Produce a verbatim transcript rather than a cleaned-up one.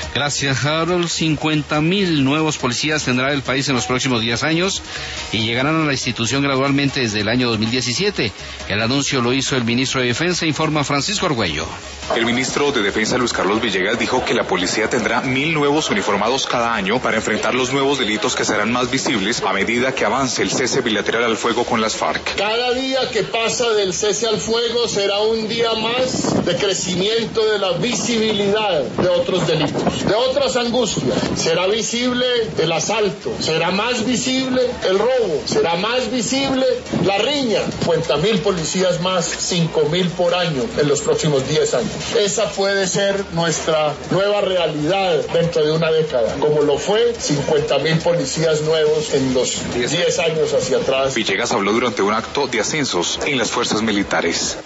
Gracias, Harold. cincuenta mil nuevos policías tendrá el país en los próximos diez años y llegarán a la institución gradualmente desde el año dos mil diecisiete. El anuncio lo hizo el ministro de Defensa, informa Francisco Argüello. El ministro de Defensa, Luis Carlos Villegas, dijo que la policía tendrá mil nuevos uniformados cada año para enfrentar los nuevos delitos que serán más visibles a medida que avance el cese bilateral al fuego con las FARC. Cada día que pasa del cese al fuego será un día más de crecimiento de la visibilidad de otros delitos, de otras angustias. Será visible el asalto, será más visible el robo, será más visible la riña. cincuenta mil policías más, cinco mil por año en los próximos diez años. Esa puede ser nuestra nueva realidad dentro de una década, como lo fue cincuenta mil policías nuevos en los diez años hacia atrás. Villegas habló durante un acto de ascensos en las fuerzas militares.